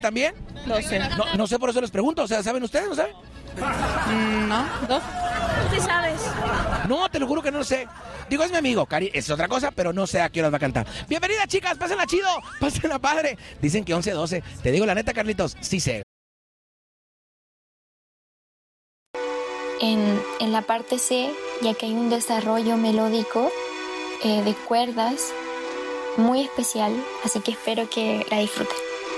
¿También? No sé. No sé, por eso les pregunto. O sea, ¿saben ustedes? ¿No saben? No, dos. ¿Tú sí sabes? No, te lo juro que no lo sé. Digo, es mi amigo, Cari, es otra cosa, pero no sé a qué horas va a cantar. Bienvenida, chicas, pásenla chido, pásenla padre. Dicen que 11-12. Te digo la neta, Carlitos, sí sé. En la parte C, ya que hay un desarrollo melódico de cuerdas muy especial, así que espero que la disfruten.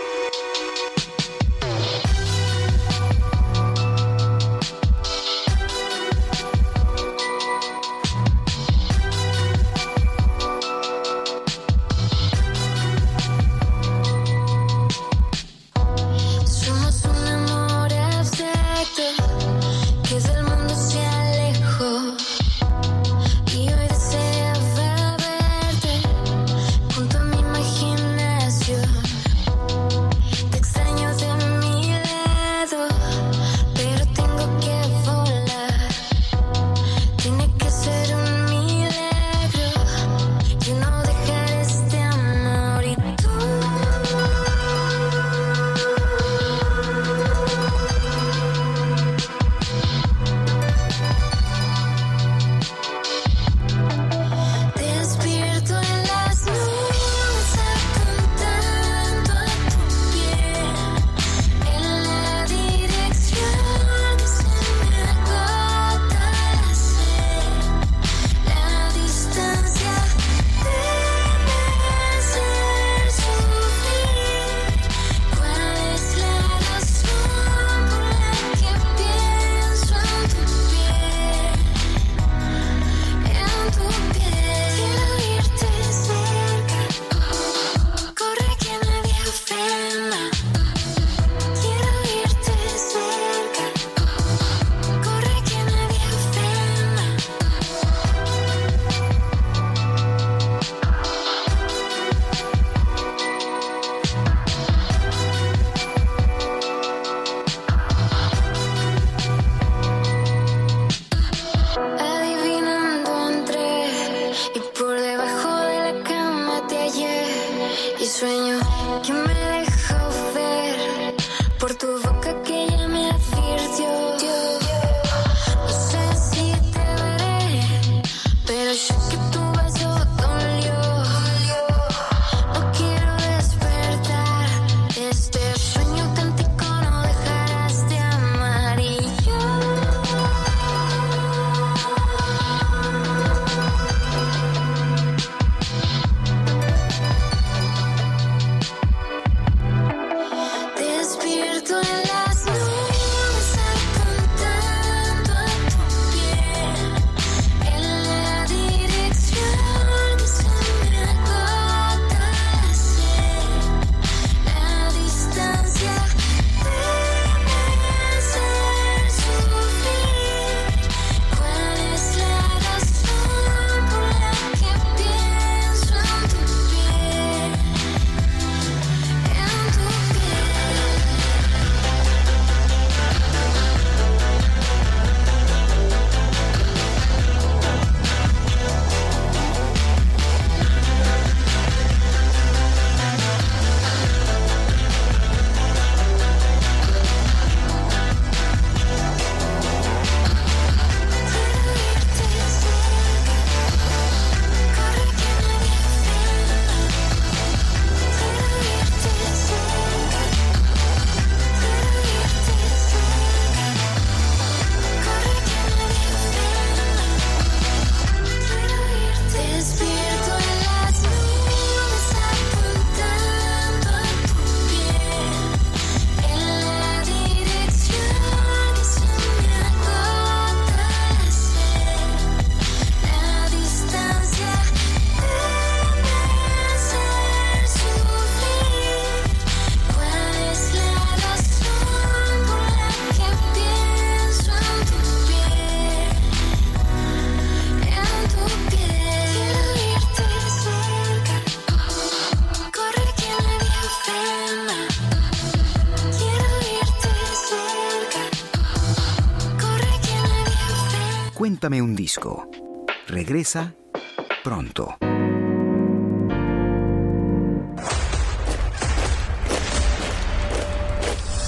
Cuéntame un disco. Regresa pronto.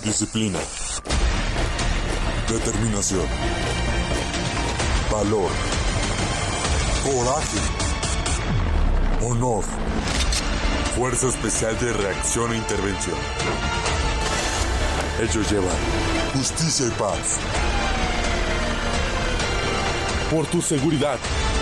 Disciplina, determinación, valor, coraje, honor, Fuerza Especial de Reacción e Intervención. Ellos llevan justicia y paz. Por tu seguridad.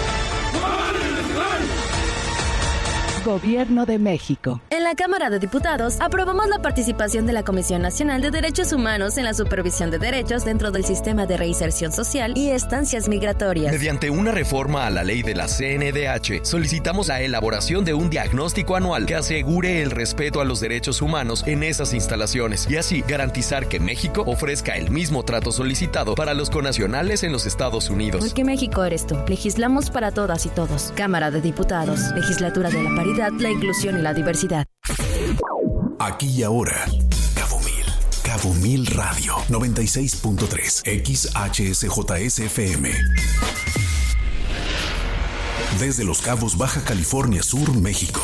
Gobierno de México. En la Cámara de Diputados aprobamos la participación de la Comisión Nacional de Derechos Humanos en la supervisión de derechos dentro del sistema de reinserción social y estancias migratorias. Mediante una reforma a la ley de la CNDH, solicitamos la elaboración de un diagnóstico anual que asegure el respeto a los derechos humanos en esas instalaciones y así garantizar que México ofrezca el mismo trato solicitado para los connacionales en los Estados Unidos. Porque México eres tú. Legislamos para todas y todos. Cámara de Diputados. Legislatura de la Paridad, la inclusión y la diversidad. Aquí y ahora, Cabo Mil Radio 96.3 XHSJSFM. Desde Los Cabos, Baja California Sur, México.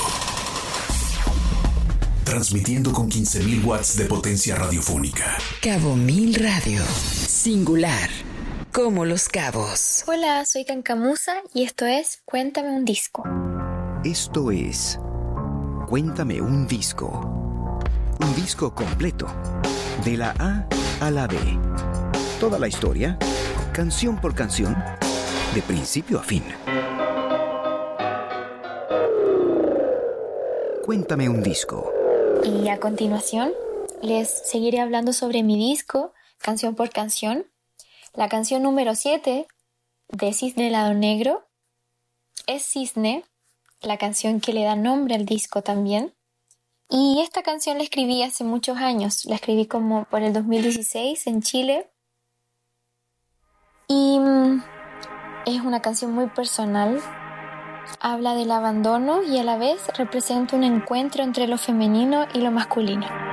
Transmitiendo con 15.000 watts de potencia radiofónica. Cabo Mil Radio. Singular. Como Los Cabos. Hola, soy Cancamusa y esto es Cuéntame un disco. Esto es Cuéntame un disco. Un disco completo, de la A a la B. Toda la historia, canción por canción, de principio a fin. Cuéntame un disco. Y a continuación les seguiré hablando sobre mi disco, canción por canción. La canción número 7 de Cisne Lado Negro es Cisne, la canción que le da nombre al disco también. Y esta canción la escribí hace muchos años, la escribí como por el 2016 en Chile. Y es una canción muy personal, habla del abandono y a la vez representa un encuentro entre lo femenino y lo masculino.